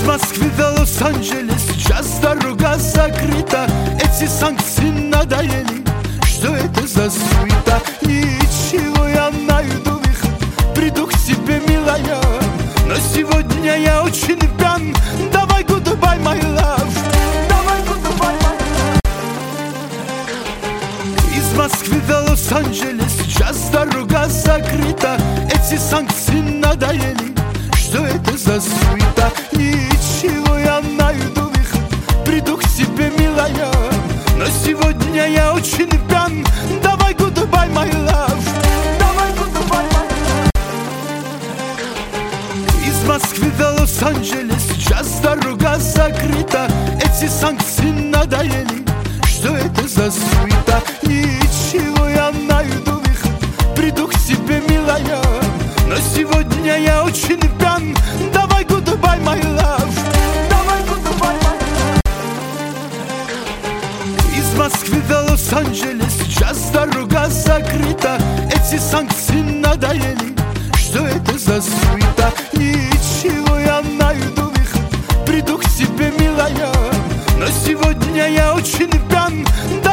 Из Москвы до Лос-Анджелес сейчас дорога закрыта. Эти санкции надоели, что это за суета? Ничего, я найду выход, приду к тебе, милая. Но сегодня я очень пьян. Давай goodbye, my love. Давай goodbye, my love. Из Москвы до Лос-Анджелес сейчас дорога закрыта. Эти санкции надоели, что это за суета? Ничего, я найду выход, приду к тебе, милая. Но сегодня я очень пьян. Давай goodbye, my love. Давай goodbye, my love. Из Москвы до Лос-Анджелес сейчас дорога закрыта. Эти санкции надоели, что это за суета? Ничего, я найду выход, приду к тебе, милая. Но сегодня я очень пьян. Давай goodbye, my love. Давай goodbye, my love. Из Москвы до Лос-Анджелес сейчас дорога закрыта. Эти санкции надоели, что это за суета? Ничего, я найду выход, приду к тебе, милая. Но сегодня я очень пьян.